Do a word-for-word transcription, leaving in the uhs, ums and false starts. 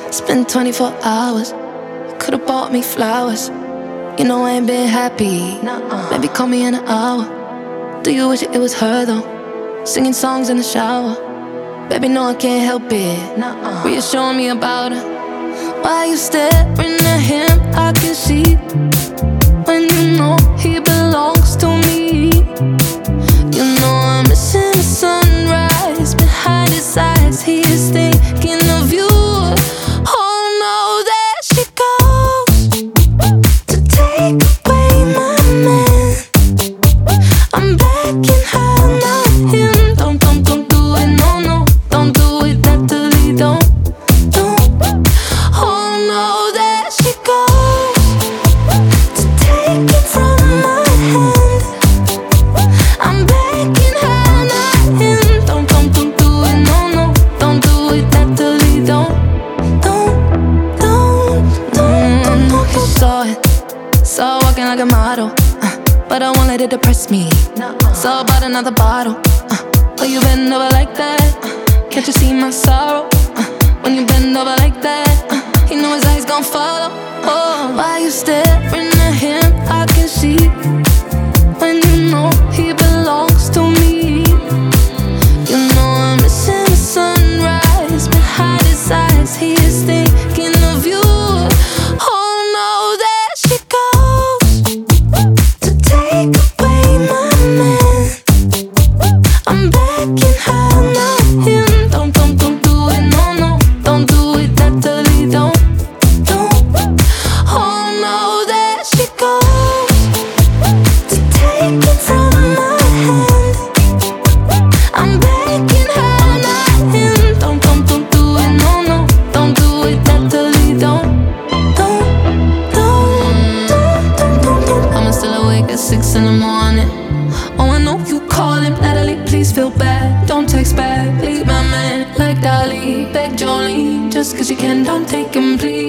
Spent twenty-four hours, you could've bought me flowers. You know I ain't been happy, Nuh-uh. Maybe call me in an hour. Do you wish it was her though? Singing songs in the shower. Baby, no, I can't help it, Nuh-uh. Reassuring me about her. Why you staring at him? I can see when you know he belongs to me. You know I'm missing the sunrise behind his eyes. He is thinking of you. Oh no, there she goes to take away my man. I'm begging her, not him. Don't, don't, don't do it, no, no. Don't do it, Natalie, don't, don't. Oh no, there she goes to take it from my hand. I'm begging her, not him. Don't, don't, don't do it, no, no. Don't do it, Natalie, don't, don't, don't, don't, don't. You saw it, saw walking like a model, uh, but I won't let it depress me. Saw about another bottle, uh, oh, you bend over like that, uh, can't you see my sorrow? Uh, when you bend over like that, uh, you know his eyes gon' follow. Oh, why you staring at him? I can see when you know he belongs to me. You know I'm missing the sunrise behind his eyes. He is thinking of you. Oh no, there she goes to take away my man. I'm begging her, not him. Don't, don't, don't do it, no, no. Don't do it, Natalie, don't, don't. Oh no, there she goes to take it from my hand. I'm begging her, not him. Don't, don't, don't do it, no, no. Don't do it, Natalie, don't, don't, don't, don't, don't, don't, don't. I'm still awake at six in the morning. Oh, I know you calling, Natalie, please feel bad. Don't text back, leave my man like Dolly. Beg Jolene, just cause you can, don't take him, please.